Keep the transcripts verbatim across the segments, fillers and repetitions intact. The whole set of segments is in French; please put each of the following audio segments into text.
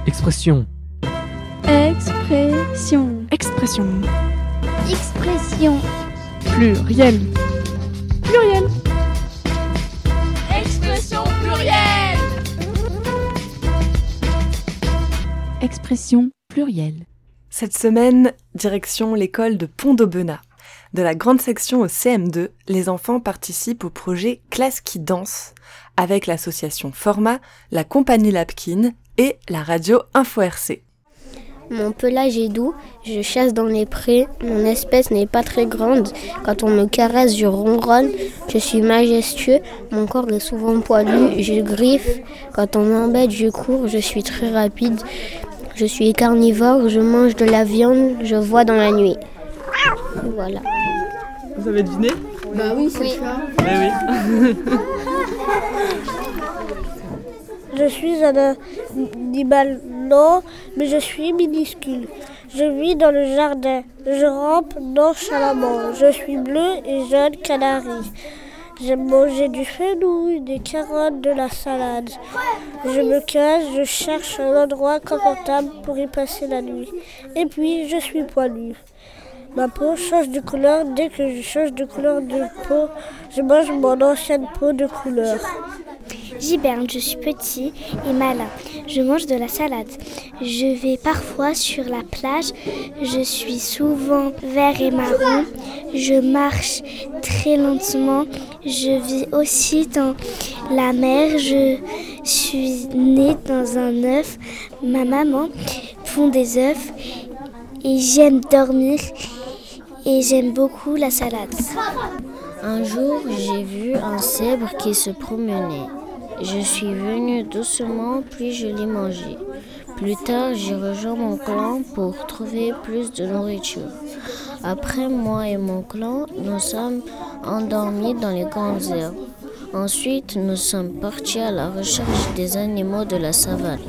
Expression. Expression. Expression. Expression. Pluriel. Pluriel. Expression plurielle. Expression plurielle. Cette semaine, direction l'école de Pont-d'Aubenas. De la grande section au C M deux, les enfants participent au projet Classe qui danse avec l'association Forma, la compagnie Lapkin et la radio Info R C. Mon pelage est doux, je chasse dans les prés, mon espèce n'est pas très grande. Quand on me caresse, je ronronne, je suis majestueux, mon corps est souvent poilu, je griffe. Quand on m'embête, je cours, je suis très rapide. Je suis carnivore, je mange de la viande, je vois dans la nuit. Voilà. Vous avez deviné ? Bah oui, c'est oui. ça. Eh oui. Je suis un animal lent, mais je suis minuscule. Je vis dans le jardin. Je rampe nonchalamment. Je suis bleu et jaune canari. J'aime manger du fenouil, des carottes, de la salade. Je me cache, je cherche un endroit confortable pour y passer la nuit. Et puis, je suis poilu. Ma peau change de couleur. Dès que je change de couleur de peau, je mange mon ancienne peau de couleur. J'hiberne, je suis petit et malin. Je mange de la salade. Je vais parfois sur la plage. Je suis souvent vert et marron. Je marche très lentement. Je vis aussi dans la mer. Je suis née dans un œuf. Ma maman fond des œufs et j'aime dormir et j'aime beaucoup la salade. Un jour, j'ai vu un zèbre qui se promenait. Je suis venue doucement, puis je l'ai mangé. Plus tard, j'ai rejoint mon clan pour trouver plus de nourriture. Après, moi et mon clan, nous sommes endormis dans les grandes herbes. Ensuite, nous sommes partis à la recherche des animaux de la savane.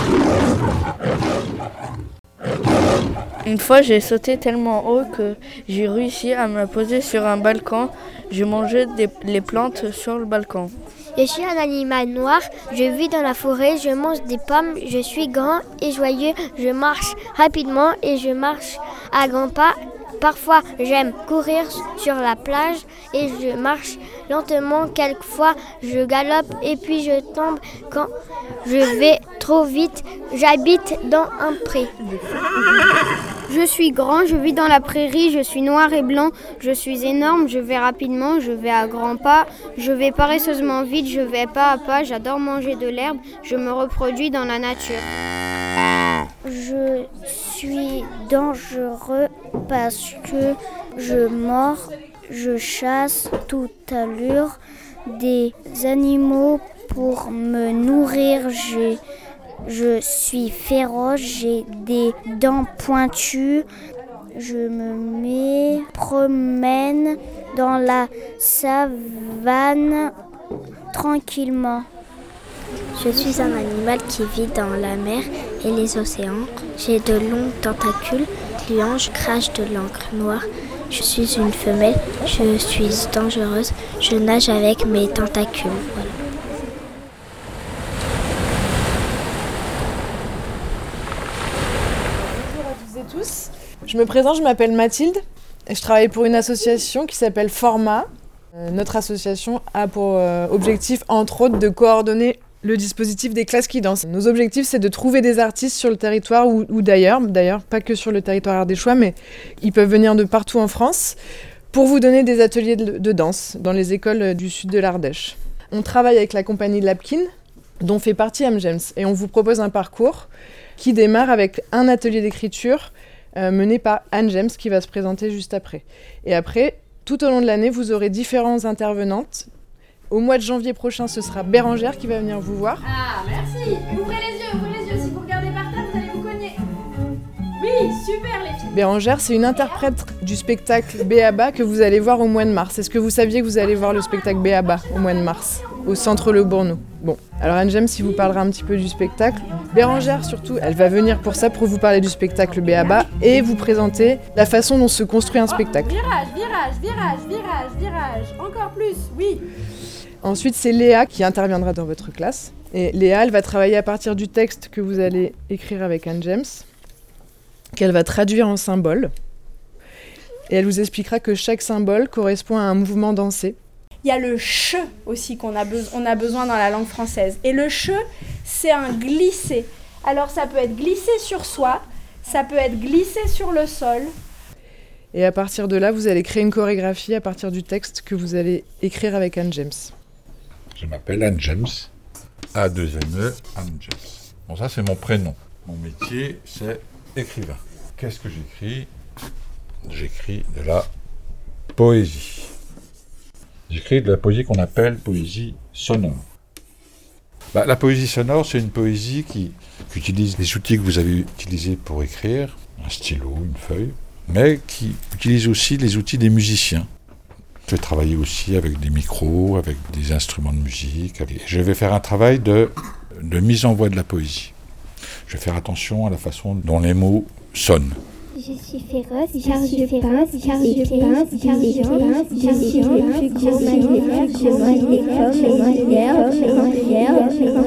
Une fois, j'ai sauté tellement haut que j'ai réussi à me poser sur un balcon. Je mangeais des, les plantes sur le balcon. Je suis un animal noir, je vis dans la forêt, je mange des pommes, je suis grand et joyeux, je marche rapidement et je marche à grands pas. Parfois, j'aime courir sur la plage et je marche lentement. Quelquefois, je galope et puis je tombe quand je vais trop vite. J'habite dans un pré. Je suis grand, je vis dans la prairie, je suis noir et blanc, je suis énorme, je vais rapidement, je vais à grands pas, je vais paresseusement vite, je vais pas à pas, j'adore manger de l'herbe, je me reproduis dans la nature. Je suis dangereux parce que je mords, je chasse toute allure des animaux pour me nourrir. J'ai Je suis féroce, j'ai des dents pointues. Je me mets, promène dans la savane tranquillement. Je suis un animal qui vit dans la mer et les océans. J'ai de longs tentacules, clients, je crache de l'encre noire. Je suis une femelle, je suis dangereuse, je nage avec mes tentacules. Voilà. Tous. Je me présente, je m'appelle Mathilde et je travaille pour une association qui s'appelle Forma. Euh, notre association a pour euh, objectif, entre autres, de coordonner le dispositif des classes qui dansent. Nos objectifs, c'est de trouver des artistes sur le territoire ou, ou d'ailleurs, d'ailleurs pas que sur le territoire ardéchois, mais ils peuvent venir de partout en France pour vous donner des ateliers de, de danse dans les écoles du sud de l'Ardèche. On travaille avec la compagnie Lapkin, dont fait partie Amgems, et on vous propose un parcours qui démarre avec un atelier d'écriture euh, mené par Anne James qui va se présenter juste après. Et après, tout au long de l'année, vous aurez différentes intervenantes. Au mois de janvier prochain, ce sera Bérangère qui va venir vous voir. Ah, merci. Ouvrez les yeux, ouvrez les yeux. Si vous regardez par terre, vous allez vous cogner. Oui, super les filles. Bérangère, c'est une interprète du spectacle Béaba que vous allez voir au mois de mars. Est-ce que vous saviez que vous allez voir le spectacle Béaba au mois de mars, au Centre Le Bourneau? Bon, alors Anne James, si vous parlera un petit peu du spectacle. Bérangère, surtout, elle va venir pour ça, pour vous parler du spectacle Béaba et vous présenter la façon dont se construit un spectacle. Oh, virage, virage, virage, virage, virage. Encore plus, oui. Ensuite, c'est Léa qui interviendra dans votre classe. Et Léa, elle va travailler à partir du texte que vous allez écrire avec Anne James, qu'elle va traduire en symboles. Et elle vous expliquera que chaque symbole correspond à un mouvement dansé. Il y a le che aussi qu'on a, be- on a besoin dans la langue française. Et le che, c'est un glissé. Alors ça peut être glissé sur soi, ça peut être glissé sur le sol. Et à partir de là, vous allez créer une chorégraphie à partir du texte que vous allez écrire avec Anne James. Je m'appelle Anne James, A deux M E, Anne James. Bon, ça c'est mon prénom. Mon métier, c'est écrivain. Qu'est-ce que j'écris ? J'écris de la poésie. J'écris de la poésie qu'on appelle poésie sonore. Bah, la poésie sonore, c'est une poésie qui, qui utilise les outils que vous avez utilisés pour écrire, un stylo, une feuille, mais qui utilise aussi les outils des musiciens. Je vais travailler aussi avec des micros, avec des instruments de musique. Je vais faire un travail de, de mise en voix de la poésie. Je vais faire attention à la façon dont les mots sonnent. Je suis féroce, car je pince, car je pince, car je pince, je suis le plus gros mammifère, je mange des pommes et des herbes,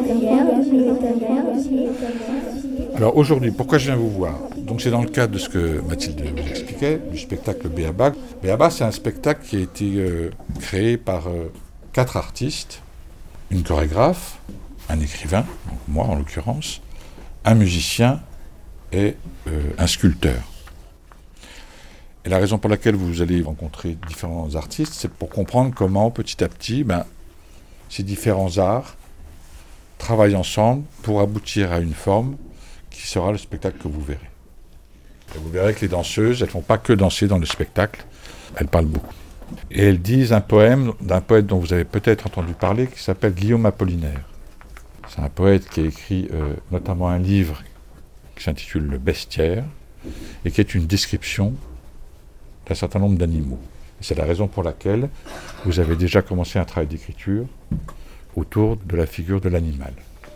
et des herbes. Alors aujourd'hui, pourquoi je viens vous voir ? Donc c'est dans le cadre de ce que Mathilde vous expliquait, du spectacle Béaba. Béaba, c'est un spectacle qui a été euh, créé par euh, quatre artistes, une chorégraphe, un écrivain, donc moi en l'occurrence, un musicien et euh, un sculpteur. Et la raison pour laquelle vous allez rencontrer différents artistes, c'est pour comprendre comment, petit à petit, ben, ces différents arts travaillent ensemble pour aboutir à une forme qui sera le spectacle que vous verrez. Et vous verrez que les danseuses, elles ne font pas que danser dans le spectacle, elles parlent beaucoup. Et elles disent un poème d'un poète dont vous avez peut-être entendu parler, qui s'appelle Guillaume Apollinaire. C'est un poète qui a écrit euh, notamment un livre qui s'intitule Le Bestiaire, et qui est une description d'un certain nombre d'animaux. C'est la raison pour laquelle vous avez déjà commencé un travail d'écriture autour de la figure de l'animal.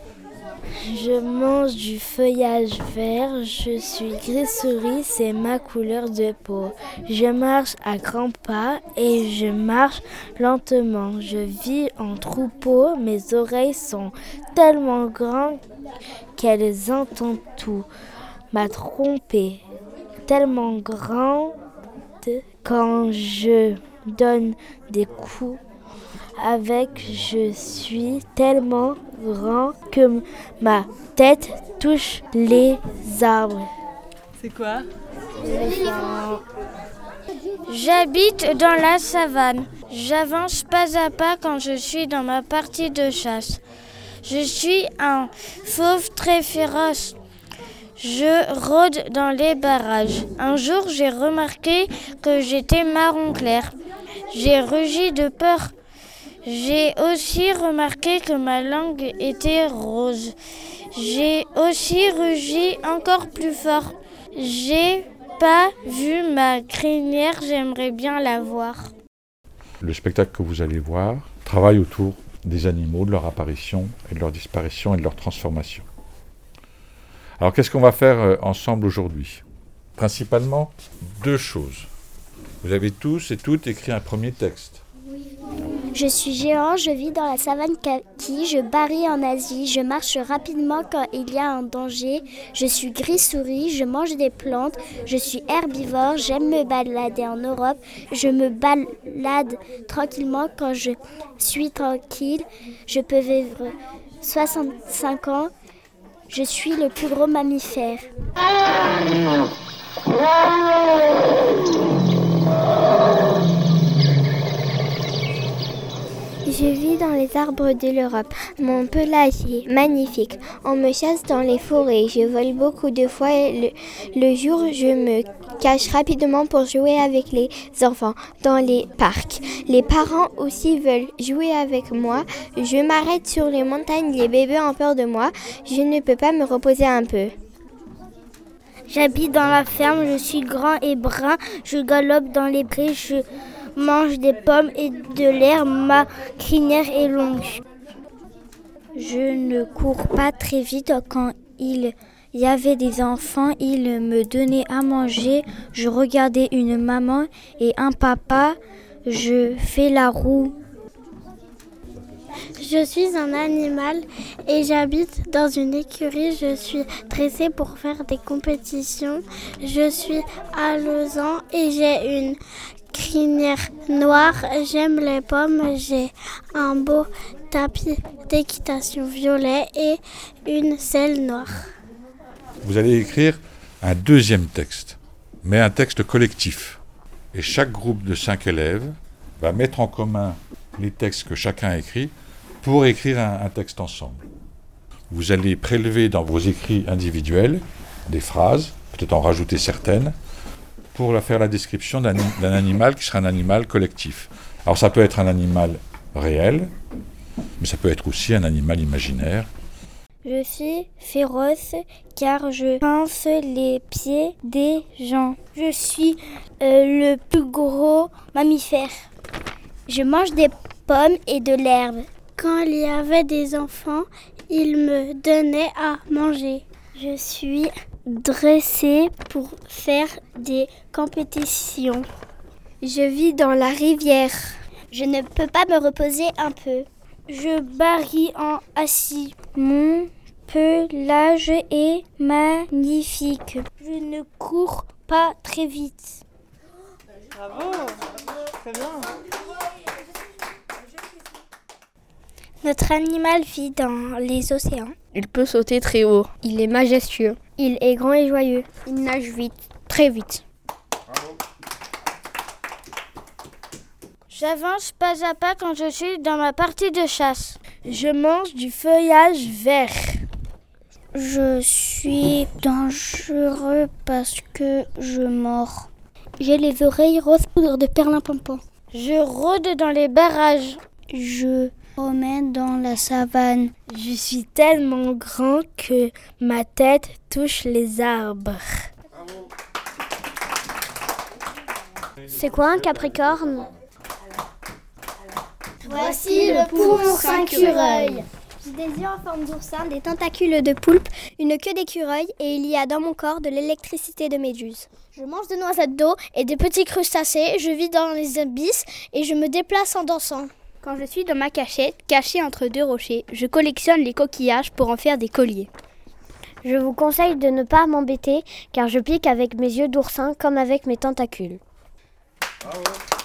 Je mange du feuillage vert, je suis gris-souris, c'est ma couleur de peau. Je marche à grands pas et je marche lentement. Je vis en troupeau, mes oreilles sont tellement grandes qu'elles entendent tout. Ma trompe est tellement grande quand je donne des coups avec, je suis tellement grand que ma tête touche les arbres. C'est quoi ? J'habite dans la savane. J'avance pas à pas quand je suis dans ma partie de chasse. Je suis un fauve très féroce. Je rôde dans les barrages. Un jour, j'ai remarqué que j'étais marron clair. J'ai rugi de peur. J'ai aussi remarqué que ma langue était rose. J'ai aussi rugi encore plus fort. J'ai pas vu ma crinière, j'aimerais bien la voir. Le spectacle que vous allez voir travaille autour des animaux, de leur apparition et de leur disparition et de leur transformation. Alors qu'est-ce qu'on va faire ensemble aujourd'hui ? Principalement deux choses. Vous avez tous et toutes écrit un premier texte. Je suis géant, je vis dans la savane kaki, je barille en Asie, je marche rapidement quand il y a un danger, je suis gris-souris, je mange des plantes, je suis herbivore, j'aime me balader en Europe, je me balade tranquillement quand je suis tranquille, je peux vivre soixante-cinq ans, je suis le plus gros mammifère. Je vis dans les arbres de l'Europe. Mon pelage est magnifique. On me chasse dans les forêts. Je vole beaucoup de fois. Le, le jour, je me cache rapidement pour jouer avec les enfants dans les parcs. Les parents aussi veulent jouer avec moi. Je m'arrête sur les montagnes. Les bébés ont peur de moi. Je ne peux pas me reposer un peu. J'habite dans la ferme. Je suis grand et brun. Je galope dans les prés. Je mange des pommes et de l'herbe, ma crinière est longue. Je ne cours pas très vite. Quand il y avait des enfants, ils me donnaient à manger. Je regardais une maman et un papa. Je fais la roue. Je suis un animal et j'habite dans une écurie. Je suis dressée pour faire des compétitions. Je suis alezan et j'ai une crinière noire. J'aime les pommes. J'ai un beau tapis d'équitation violet et une selle noire. Vous allez écrire un deuxième texte, mais un texte collectif. Et chaque groupe de cinq élèves va mettre en commun les textes que chacun a écrits pour écrire un, un texte ensemble. Vous allez prélever dans vos écrits individuels des phrases, peut-être en rajouter certaines, pour faire la description d'un, d'un animal qui sera un animal collectif. Alors ça peut être un animal réel, mais ça peut être aussi un animal imaginaire. Je suis féroce car je pince les pieds des gens. Je suis euh, le plus gros mammifère. Je mange des pommes et de l'herbe. Quand il y avait des enfants, ils me donnaient à manger. Je suis dressée pour faire des compétitions. Je vis dans la rivière. Je ne peux pas me reposer un peu. Je barille en assis. Mon pelage est magnifique. Je ne cours pas très vite. Bravo, très bien. Notre animal vit dans les océans. Il peut sauter très haut. Il est majestueux. Il est grand et joyeux. Il nage vite, très vite. J'avance pas à pas quand je suis dans ma partie de chasse. Je mange du feuillage vert. Je suis dangereux parce que je mords. J'ai les oreilles rose poudre de perlimpinpin. Je rôde dans les barrages. Je promène dans la savane. Je suis tellement grand que ma tête touche les arbres. C'est quoi un capricorne ? Voici le pourcin-écureuil. J'ai des yeux en forme d'oursin, des tentacules de poulpe, une queue d'écureuil et il y a dans mon corps de l'électricité de méduse. Je mange des noisettes d'eau et des petits crustacés, je vis dans les abysses et je me déplace en dansant. Quand je suis dans ma cachette, cachée entre deux rochers, je collectionne les coquillages pour en faire des colliers. Je vous conseille de ne pas m'embêter car je pique avec mes yeux d'oursin comme avec mes tentacules. Bravo.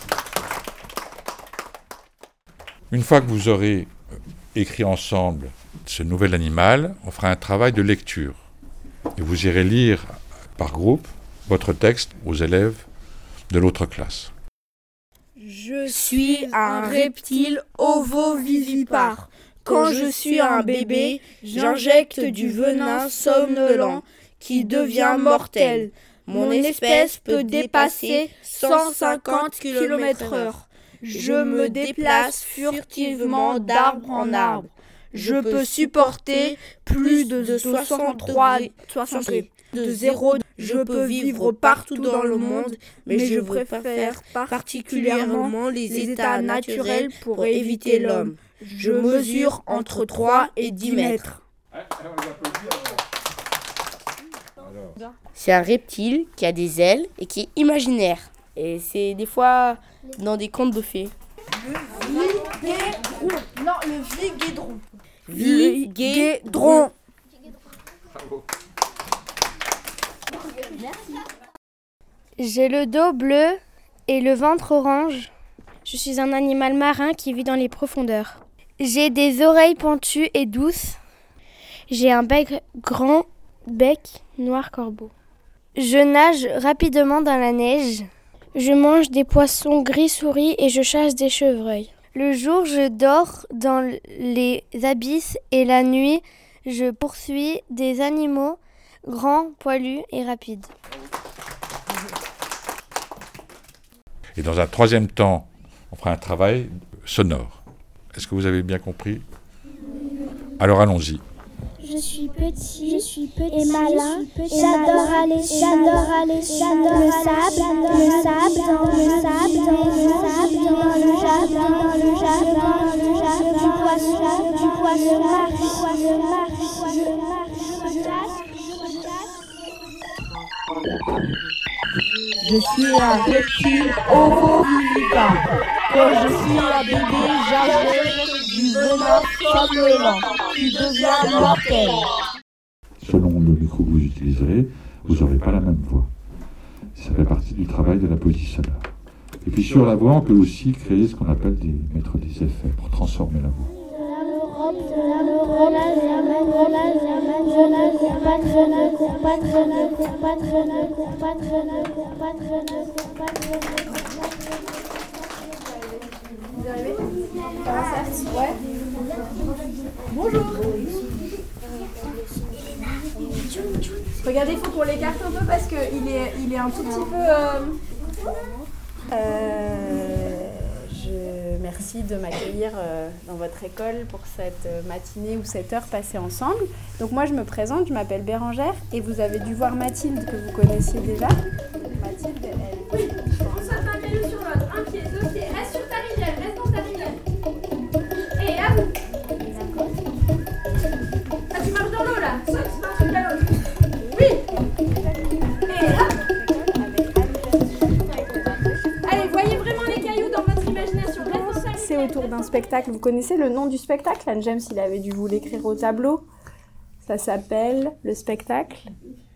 Une fois que vous aurez écrit ensemble ce nouvel animal, on fera un travail de lecture. Et vous irez lire par groupe votre texte aux élèves de l'autre classe. Je suis un reptile ovovivipare. Quand je suis un bébé, j'injecte du venin somnolent qui devient mortel. Mon espèce peut dépasser cent cinquante kilomètres heure. Je me déplace furtivement d'arbre en arbre. Je peux supporter plus de soixante-trois degrés. De zéro, je peux vivre partout dans le monde, mais je préfère particulièrement les états naturels pour éviter l'homme. Je mesure entre trois et dix mètres. C'est un reptile qui a des ailes et qui est imaginaire. Et c'est des fois dans des contes de fées. Le viguédron. Non, le viguédron. Viguédron. J'ai le dos bleu et le ventre orange. Je suis un animal marin qui vit dans les profondeurs. J'ai des oreilles pointues et douces. J'ai un bec grand, bec noir corbeau. Je nage rapidement dans la neige. Je mange des poissons gris-souris et je chasse des chevreuils. Le jour, je dors dans les abysses et la nuit, je poursuis des animaux grands, poilus et rapides. Et dans un troisième temps, on fera un travail sonore. Est-ce que vous avez bien compris ? Alors allons-y. Je suis petit, je suis petit et malin, et j'adore aller, j'adore aller sur le sable, le sable, dans le sable, dans le sable, dans le jardin, dans le jardin, dans le jardin, du poisson, du poisson, marche, je marche, je marche, je chasse. Je suis un reptile ovovivipare. Quand je suis un bébé, j'injecte du venin somnolent qui devient mortel. Selon le micro que vous utiliserez, vous n'aurez pas la même voix. Ça fait partie du travail de la poésie sonore. Et puis sur la voix, on peut aussi créer ce qu'on appelle des, mettre des effets pour transformer la voix. Vous arrivez ? Ouais. Bonjour. Regardez, il faut qu'on l'écarte un peu parce qu'il est, il est un tout petit peu... Euh... Euh, je merci de m'accueillir euh, dans votre école pour cette matinée ou cette heure passée ensemble. Donc moi je me présente, je m'appelle Bérangère et vous avez dû voir Mathilde que vous connaissiez déjà. Mathilde, elle... On saute un caillou sur l'autre, un pied, deux pieds, reste sur ta rivière, reste dans ta rivière. Et à vous. Ah, tu marches dans l'eau là, saute d'un truc à l'autre. Oui. Et hop. Allez, voyez vraiment les cailloux dans votre imagination. C'est autour d'un spectacle. Vous connaissez le nom du spectacle ? Anne James, il avait dû vous l'écrire au tableau. Ça s'appelle le spectacle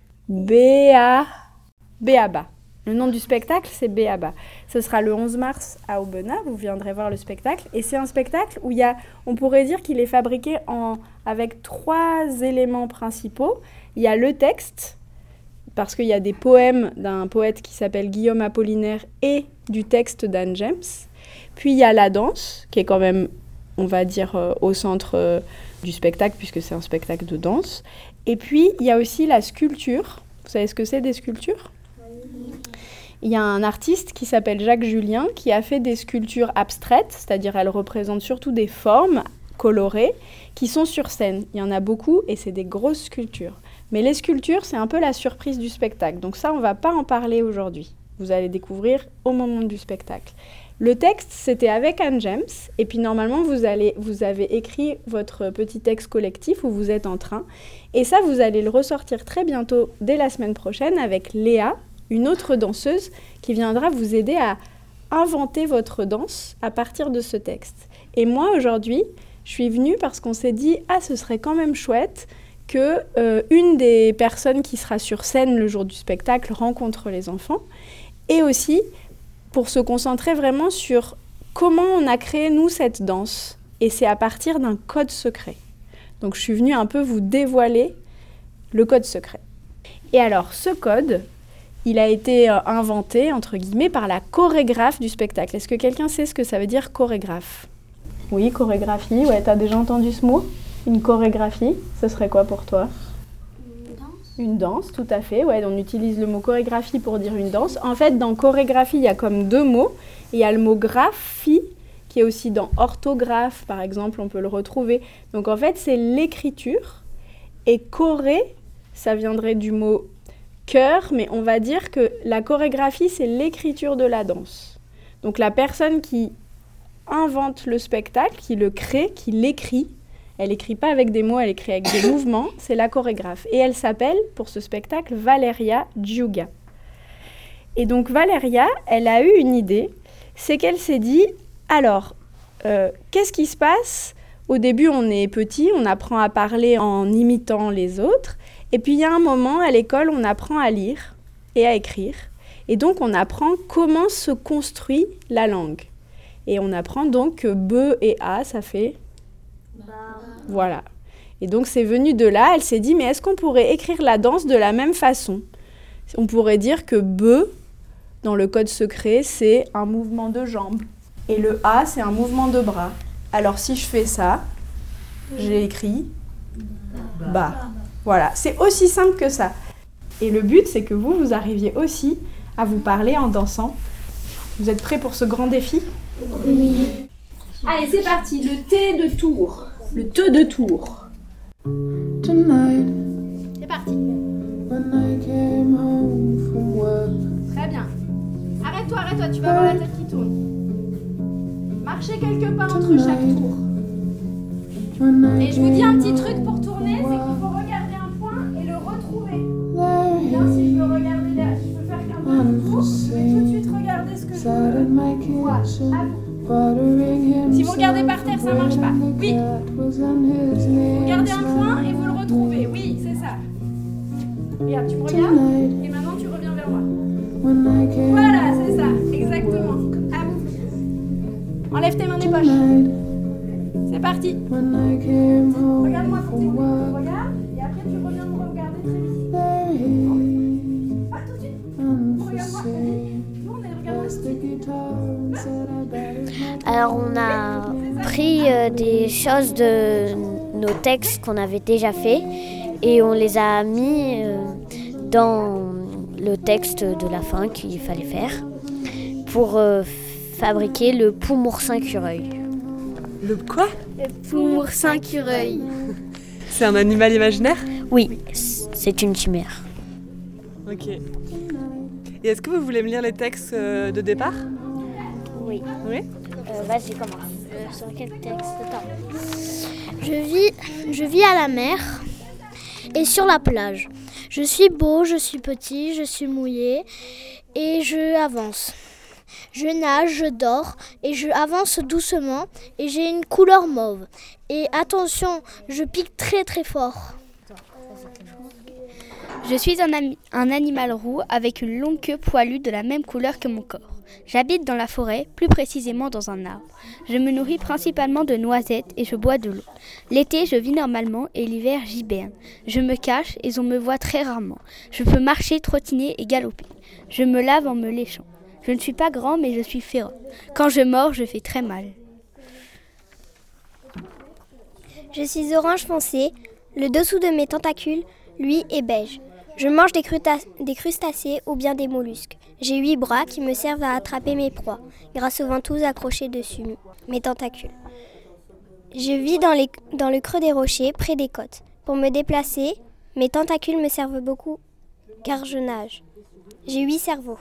Béa... Béaba. Le nom du spectacle, c'est Béaba. Ce sera le onze mars à Aubenas. Vous viendrez voir le spectacle. Et c'est un spectacle où il y a, on pourrait dire qu'il est fabriqué en, avec trois éléments principaux. Il y a le texte, parce qu'il y a des poèmes d'un poète qui s'appelle Guillaume Apollinaire et du texte d'Anne James. Puis il y a la danse, qui est quand même, on va dire, euh, au centre euh, du spectacle, puisque c'est un spectacle de danse. Et puis, il y a aussi la sculpture. Vous savez ce que c'est des sculptures ? Il y a un artiste qui s'appelle Jacques Julien, qui a fait des sculptures abstraites, c'est-à-dire elles représentent surtout des formes colorées, qui sont sur scène. Il y en a beaucoup, et c'est des grosses sculptures. Mais les sculptures, c'est un peu la surprise du spectacle. Donc ça, on ne va pas en parler aujourd'hui. Vous allez découvrir au moment du spectacle. Le texte, c'était avec Anne James. Et puis normalement, vous, allez, vous avez écrit votre petit texte collectif où vous êtes en train. Et ça, vous allez le ressortir très bientôt, dès la semaine prochaine, avec Léa, une autre danseuse, qui viendra vous aider à inventer votre danse à partir de ce texte. Et moi, aujourd'hui, je suis venue parce qu'on s'est dit « Ah, ce serait quand même chouette » que euh, une des personnes qui sera sur scène le jour du spectacle rencontre les enfants, et aussi pour se concentrer vraiment sur comment on a créé, nous, cette danse. Et c'est à partir d'un code secret. Donc, je suis venue un peu vous dévoiler le code secret. Et alors, ce code, il a été euh, inventé, entre guillemets, par la chorégraphe du spectacle. Est-ce que quelqu'un sait ce que ça veut dire, chorégraphe ? Oui, chorégraphie. Ouais, t'as déjà entendu ce mot ? Une chorégraphie, ce serait quoi pour toi ? Une danse. Une danse, tout à fait. Ouais, on utilise le mot chorégraphie pour dire une danse. En fait, dans chorégraphie, il y a comme deux mots. Il y a le mot graphie, qui est aussi dans orthographe, par exemple, on peut le retrouver. Donc en fait, c'est l'écriture. Et choré, ça viendrait du mot cœur, mais on va dire que la chorégraphie, c'est l'écriture de la danse. Donc la personne qui invente le spectacle, qui le crée, qui l'écrit, elle n'écrit pas avec des mots, elle écrit avec des mouvements, c'est la chorégraphe. Et elle s'appelle, pour ce spectacle, Valeria Giuga. Et donc Valeria, elle a eu une idée, c'est qu'elle s'est dit, alors, euh, qu'est-ce qui se passe ? Au début, on est petit, on apprend à parler en imitant les autres. Et puis, il y a un moment, à l'école, on apprend à lire et à écrire. Et donc, on apprend comment se construit la langue. Et on apprend donc que B et A, ça fait... Voilà. Et donc, c'est venu de là. Elle s'est dit, mais est-ce qu'on pourrait écrire la danse de la même façon ? On pourrait dire que B, dans le code secret, c'est un mouvement de jambes. Et le A, c'est un mouvement de bras. Alors, si je fais ça, j'ai écrit bas. Voilà, c'est aussi simple que ça. Et le but, c'est que vous, vous arriviez aussi à vous parler en dansant. Vous êtes prêts pour ce grand défi ? Oui. Allez, c'est parti, le T de Tours. Le T de Tours. C'est parti. Très bien. Arrête-toi, arrête-toi, tu vas avoir la tête qui tourne. Marchez quelques pas entre chaque tour. Et je vous dis un petit truc pour tourner, c'est qu'il faut regarder un point et le retrouver. Bien, si je veux regarder là, je peux faire qu'un point de tour, je vais tout de suite regarder ce que je veux. Voilà, à vous. Si vous regardez par terre, ça ça marche pas. Oui. Vous gardez un point et vous le retrouvez. Oui, c'est ça. Regarde, tu me regardes et maintenant tu reviens vers moi. Voilà, c'est ça, exactement. À vous. Enlève tes mains des poches. C'est parti. Regarde-moi pour tes coups. Regarde et après tu reviens me regarder très vite. Pas tout de suite. Regarde-moi. Nous on est regarde. Alors on a pris euh, des choses de nos textes qu'on avait déjà fait et on les a mis euh, dans le texte de la fin qu'il fallait faire pour euh, fabriquer le Poumoursin-Cureuil. Le quoi? Le Poumoursin-Cureuil. C'est un animal imaginaire? Oui, c'est une chimère. Ok. Et est-ce que vous voulez me lire les textes euh, de départ? Oui. Oui euh, Vas-y, commence. Euh, sur quel texte? Attends. Je vis, je vis à la mer et sur la plage. Je suis beau, je suis petit, je suis mouillé et je avance. Je nage, je dors et je avance doucement et j'ai une couleur mauve. Et attention, je pique très très fort. Je suis un, ami- un animal roux avec une longue queue poilue de la même couleur que mon corps. J'habite dans la forêt, plus précisément dans un arbre. Je me nourris principalement de noisettes et je bois de l'eau. L'été, je vis normalement et l'hiver, j'hiberne. Je me cache et on me voit très rarement. Je peux marcher, trottiner et galoper. Je me lave en me léchant. Je ne suis pas grand, mais je suis féroce. Quand je mords, je fais très mal. Je suis orange foncé. Le dessous de mes tentacules, lui, est beige. Je mange des, cruta- des crustacés ou bien des mollusques. J'ai huit bras qui me servent à attraper mes proies, grâce aux ventouses accrochées dessus mes tentacules. Je vis dans, les, dans le creux des rochers, près des côtes. Pour me déplacer, mes tentacules me servent beaucoup, car je nage. J'ai huit cerveaux.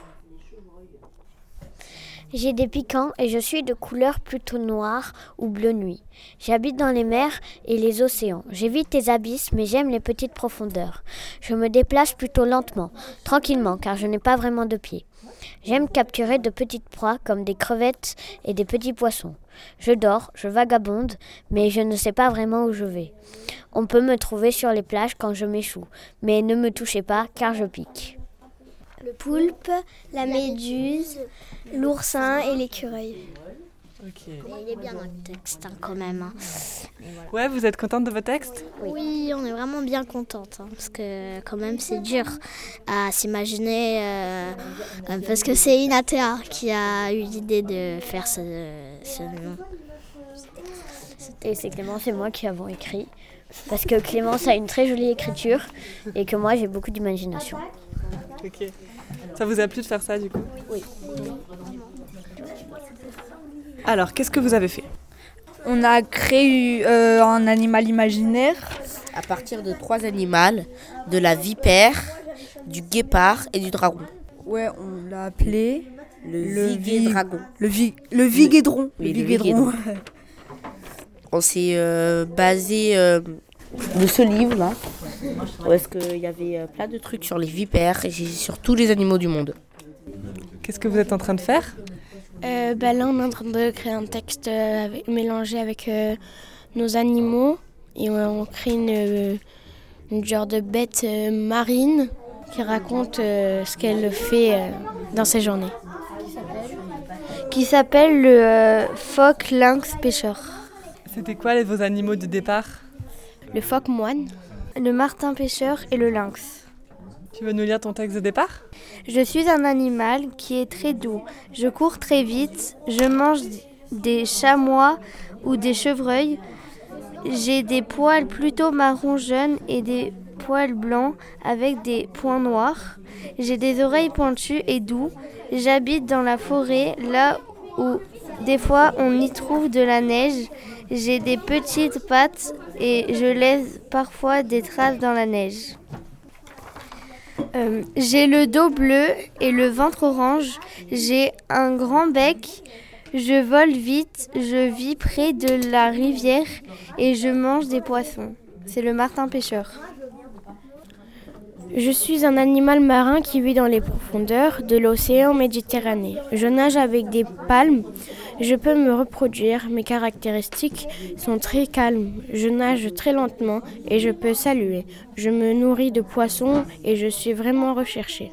J'ai des piquants et je suis de couleur plutôt noire ou bleu nuit. J'habite dans les mers et les océans. J'évite les abysses mais j'aime les petites profondeurs. Je me déplace plutôt lentement, tranquillement car je n'ai pas vraiment de pieds. J'aime capturer de petites proies comme des crevettes et des petits poissons. Je dors, je vagabonde, mais je ne sais pas vraiment où je vais. On peut me trouver sur les plages quand je m'échoue, mais ne me touchez pas car je pique. Le poulpe, la méduse, l'oursin et l'écureuil. Ok. Il est bien dans le texte hein, quand même. Hein. Ouais, vous êtes contente de votre texte? Oui. oui, on est vraiment bien contente, hein, parce que quand même c'est dur à s'imaginer, euh, parce que c'est Inatea qui a eu l'idée de faire ce, ce nom. Et c'est Clémence et moi qui avons écrit, parce que Clémence a une très jolie écriture et que moi j'ai beaucoup d'imagination. Ok. Ça vous a plu de faire ça du coup? Oui. Alors, qu'est-ce que vous avez fait? On a créé euh, un animal imaginaire. À partir de trois animaux, de la vipère, du guépard et du dragon. Ouais, on l'a appelé le, le vigué-dragon. Le, vi- le viguédron. Oui, le le viguédron. On s'est euh, basé euh, de ce livre-là, où est-ce qu'il y avait euh, plein de trucs sur les vipères et sur tous les animaux du monde. Qu'est-ce que vous êtes en train de faire? Euh, bah là, on est en train de créer un texte euh, avec, mélangé avec euh, nos animaux et on, on crée une, euh, une genre de bête euh, marine qui raconte euh, ce qu'elle fait euh, dans ses journées. Qui s'appelle le euh, phoque lynx pêcheur. C'était quoi les, vos animaux de départ? Le phoque moine, le martin pêcheur et le lynx. Tu veux nous lire ton texte de départ? Je suis un animal qui est très doux. Je cours très vite. Je mange des chamois ou des chevreuils. J'ai des poils plutôt marron jaunes et des poils blancs avec des points noirs. J'ai des oreilles pointues et doux. J'habite dans la forêt, là où des fois on y trouve de la neige. J'ai des petites pattes et je laisse parfois des traces dans la neige. Euh, j'ai le dos bleu et le ventre orange. J'ai un grand bec. Je vole vite. Je vis près de la rivière et je mange des poissons. C'est le martin pêcheur. Je suis un animal marin qui vit dans les profondeurs de l'océan Méditerranée. Je nage avec des palmes. Je peux me reproduire. Mes caractéristiques sont très calmes. Je nage très lentement et je peux saluer. Je me nourris de poissons et je suis vraiment recherchée.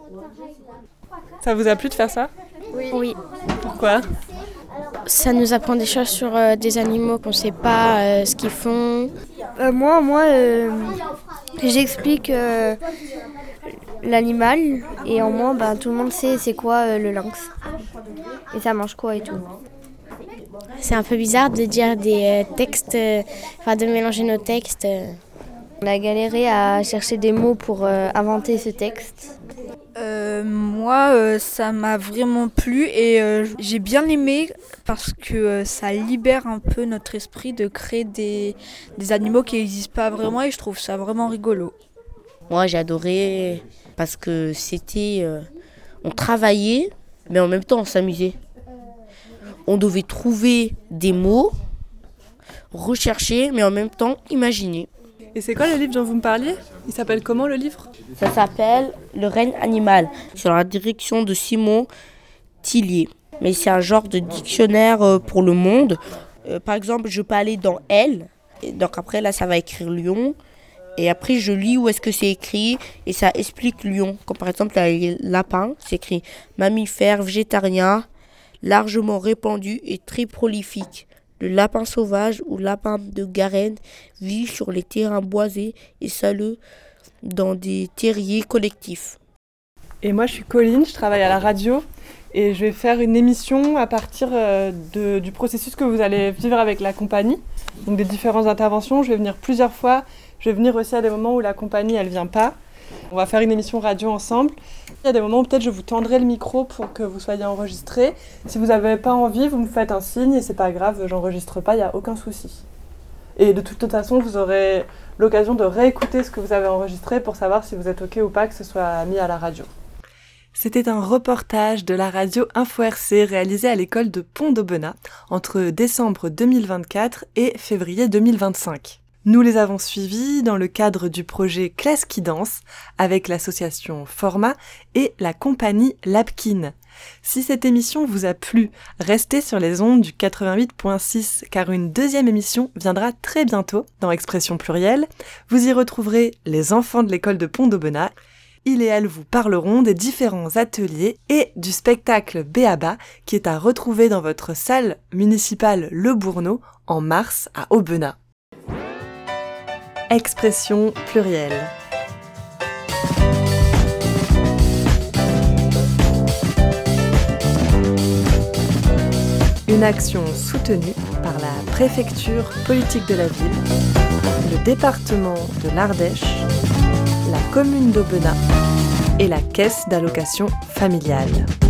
Ça vous a plu de faire ça ? Oui. Oui. Pourquoi ? Ça nous apprend des choses sur euh, des animaux qu'on ne sait pas euh, ce qu'ils font. Euh, moi, moi euh, j'explique euh, l'animal et en moi, ben, tout le monde sait c'est quoi euh, le lynx. Et ça mange quoi et tout. C'est un peu bizarre de dire des euh, textes, enfin euh, de mélanger nos textes. On a galéré à chercher des mots pour euh, inventer ce texte. Euh, moi, euh, ça m'a vraiment plu et euh, j'ai bien aimé parce que euh, ça libère un peu notre esprit de créer des, des animaux qui n'existent pas vraiment et je trouve ça vraiment rigolo. Moi, j'ai adoré parce que c'était... Euh, on travaillait, mais en même temps, on s'amusait. On devait trouver des mots, rechercher, mais en même temps, imaginer. Et c'est quoi le livre dont vous me parliez ? Il s'appelle comment le livre ? Ça s'appelle Le règne animal, sur la direction de Simon Tillier. Mais c'est un genre de dictionnaire pour le monde. Euh, par exemple, je peux aller dans L, et donc après là ça va écrire lion. Et après je lis où est-ce que c'est écrit et ça explique lion. Comme par exemple les lapins, c'est écrit mammifère végétarien, largement répandu et très prolifique. Le lapin sauvage ou lapin de Garenne vit sur les terrains boisés et saleux dans des terriers collectifs. Et moi je suis Colline, je travaille à la radio et je vais faire une émission à partir de, du processus que vous allez vivre avec la compagnie. Donc des différentes interventions, je vais venir plusieurs fois, je vais venir aussi à des moments où la compagnie elle vient pas. On va faire une émission radio ensemble. Il y a des moments où peut-être je vous tendrai le micro pour que vous soyez enregistrés. Si vous n'avez pas envie, vous me faites un signe et c'est pas grave, j'enregistre pas, il n'y a aucun souci. Et de toute façon, vous aurez l'occasion de réécouter ce que vous avez enregistré pour savoir si vous êtes OK ou pas que ce soit mis à la radio. C'était un reportage de la radio Info R C réalisé à l'école de Pont-d'Aubenas entre décembre deux mille vingt-quatre et février deux mille vingt-cinq. Nous les avons suivis dans le cadre du projet Classe qui danse avec l'association Forma et la compagnie Lapkin. Si cette émission vous a plu, restez sur les ondes du quatre-vingt-huit virgule six car une deuxième émission viendra très bientôt dans Expression plurielle. Vous y retrouverez les enfants de l'école de Pont-d'Aubenas. Ils et elles vous parleront des différents ateliers et du spectacle Béaba qui est à retrouver dans votre salle municipale Le Bourneau en mars à Aubenas. Expression plurielle. Une action soutenue par la préfecture politique de la ville, le département de l'Ardèche, la commune d'Aubenas et la caisse d'allocation familiale.